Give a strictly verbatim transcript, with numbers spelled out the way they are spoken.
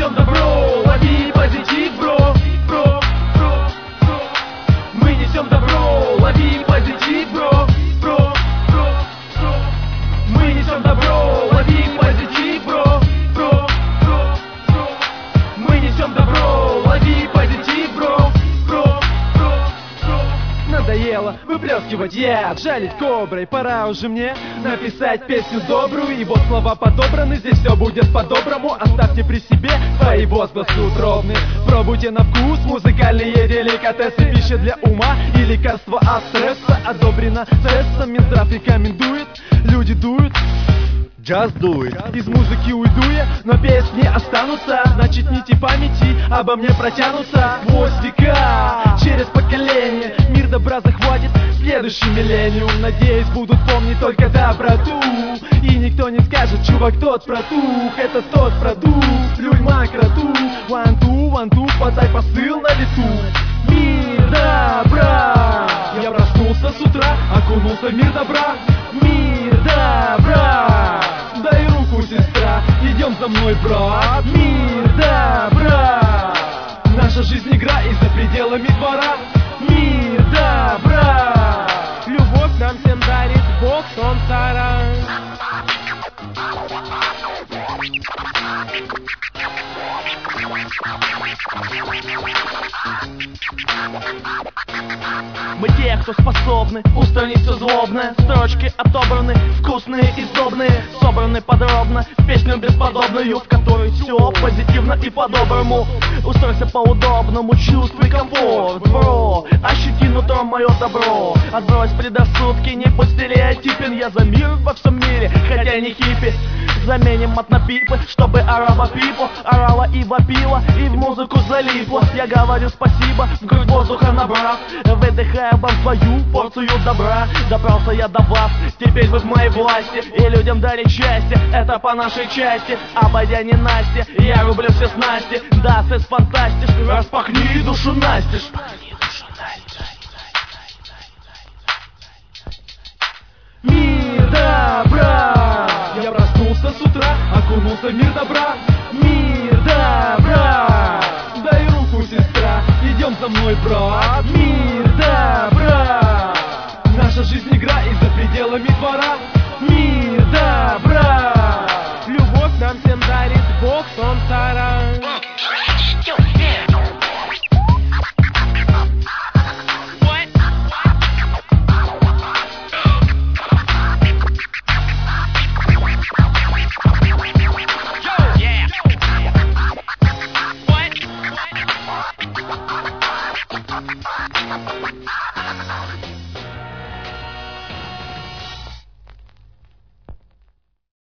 несем добро, лови позитив, бро, бро, бро, бро. Мы несем добро, лови позитив, бро, бро, бро, бро. Мы несем добро, лови позитив, бро, бро, бро, бро. Мы несем добро, лови позитив, бро, бро, бро, бро. Надоело выплескивать яд, жалить коброй, пора уже мне написать песню добрую. И вот слова подобраны, здесь все будет по-доброму. Оставьте при себе свои возгласы утробные. Пробуйте на вкус музыкальные деликатесы. Пища для ума и лекарство от стресса. Одобрено цессом, Минздрав рекомендует. Люди дуют, Just do it. из музыки уйду я, но песни останутся. Значит, нити памяти обо мне протянутся. Вось века, через поколение мир добра захватит следующий миллениум. Надеюсь, будут помнить только доброту. И никто не скажет, чувак, тот протух. Это тот продукт, плюй макроту. One, two, one, two, подай посыл на лету. Мир добра. Я проснулся с утра, окунулся в мир добра. Мир добра. Дай руку, сестра, идем за мной, брат. Мир добра. Наша жизнь игра и за пределами двора. Мир добра. Любовь нам всем дарит Бог, солнца рай. Мы те, кто способны устранить все злобное. Строчки отобраны, вкусные и сдобные. Собраны подробно в песню бесподобную, в которой все позитивно и по-доброму. Устройся по-удобному, чувствуй комфорт, бро. Ощути нутром мое добро. Отбрось предрассудки, не будь стереотипен. Я за мир во всем мире, хотя не хиппи. Заменим мат на пипы, чтобы араба пипу орала и вопила, и в музыку залипла. Я говорю спасибо, в грудь воздуха набрав, выдыхая вам свою порцию добра. Добрался я до вас, теперь вы в моей власти, и людям дарить счастье, это по нашей части. Обойдя ненастье, я рублю все снасти. Да, сэс фантастиш, распахни душу настежь. Мир добра. Я проснулся с утра, окунулся в мир добра. Мир добра. Дай руку, сестра, идем за мной, брат. Мир добра. Наша жизнь игра и за пределами двора. Мир добра. Любовь нам всем дарит Бог, солнца рай. What?